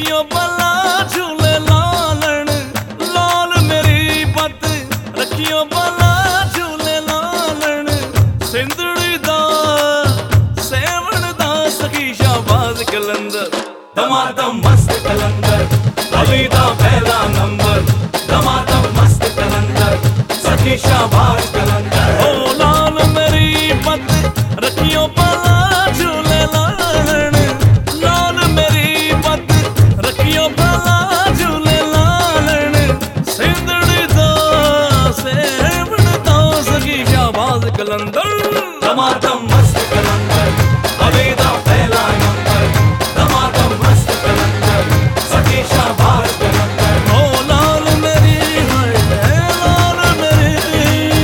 रखियो भला झूले लालण लाल मेरी पत रखियो भला झूले लालण सिंधड़ी दा सेवण दा सखी शाहबाज कलंदर दमादम मस्त कलंदर अली दा पहला नंबर दमादम मस्त कलंदर सखी शाहबाज कलंदर ओ लाल मेरी पत रखियो भला झूले लालण लाल मेरी पत रखियो भला झूले लालण सिंधड़ी दा सेवण दा सखी शाहबाज कलंदर दमादम मस्त कलंदर अली दा पहला नंबर दमादम मस्त कलंदर सखी शाहबाज कलंदर ओ लाल मेरी लाल मेरी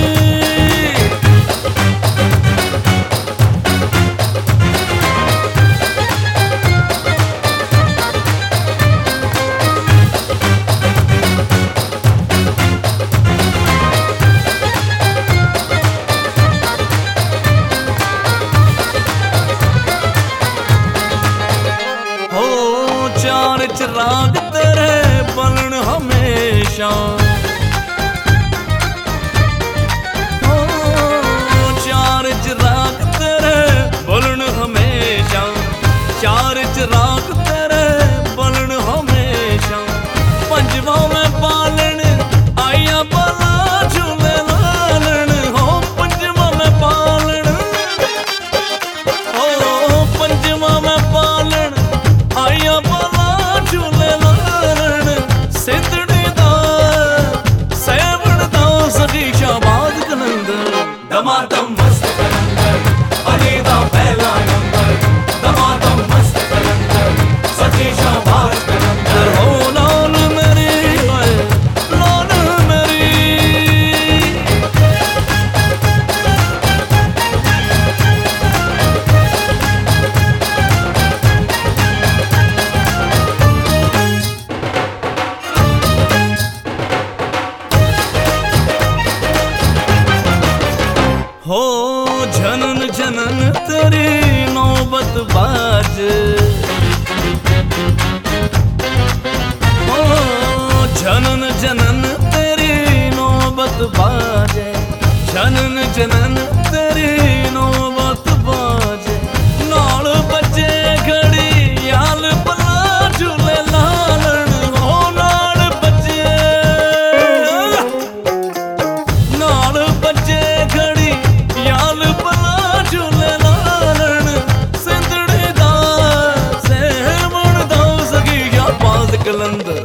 चार चिराग तेरे बलन हमेशा चार चिराग तेरे बलन हमेशा चार चिराग तेरे बलन हमेशा पंजवा में पालन आया भला झूले लालन हो पंजवा में पालन हो पंजवा में पालन आया भला झूले लालण सिंधड़ी दा सेवण दा सखी शाहबाज कलंदर दमादम मस्त कलंदर अली दा पहला नंबर दमादम मस्त कलंदर सखी शाहबाज कलंदर ओ लाल मेरी लाल मेरी हो जनन जनन तेरी नौबत बाज हो जनन जनन तेरी नौबत बाजे जनन जनन तेरी नौबत बाजे नाल बच्चे घड़ी याल भला झूले लालण हो नाल बच्चे घड़ी याल भला झूले लालण सिंधड़ी दा सेवण दा सखी शाहबाज कलंदर